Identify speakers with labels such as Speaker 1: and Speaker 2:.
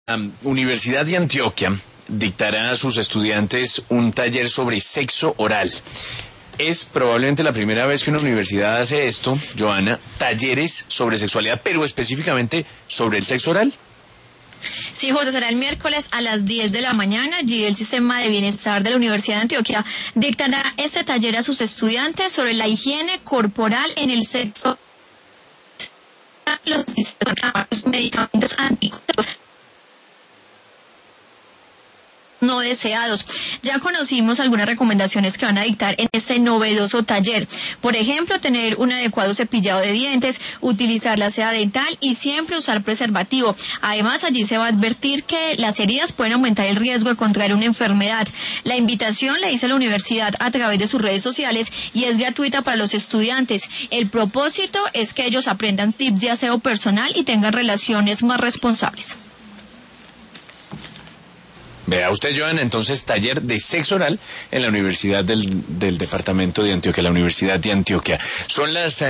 Speaker 1: Universidad de Antioquia dictará a sus estudiantes un taller sobre sexo oral. Es probablemente la primera vez que una universidad hace esto, Joana, talleres sobre sexualidad, pero específicamente sobre el sexo oral.
Speaker 2: Sí, José, será el miércoles a las 10 de la mañana. Allí el Sistema de Bienestar de la Universidad de Antioquia dictará este taller a sus estudiantes sobre la higiene corporal en el sexo, los medicamentos anticonceptivos no deseados. Ya conocimos algunas recomendaciones que van a dictar en este novedoso taller. Por ejemplo, tener un adecuado cepillado de dientes, utilizar la seda dental y siempre usar preservativo. Además, allí se va a advertir que las heridas pueden aumentar el riesgo de contraer una enfermedad. La invitación la hizo la universidad a través de sus redes sociales y es gratuita para los estudiantes. El propósito es que ellos aprendan tips de aseo personal y tengan relaciones más responsables.
Speaker 1: Vea usted, Joana, entonces taller de sexo oral en la Universidad del Departamento de Antioquia, la Universidad de Antioquia. Son las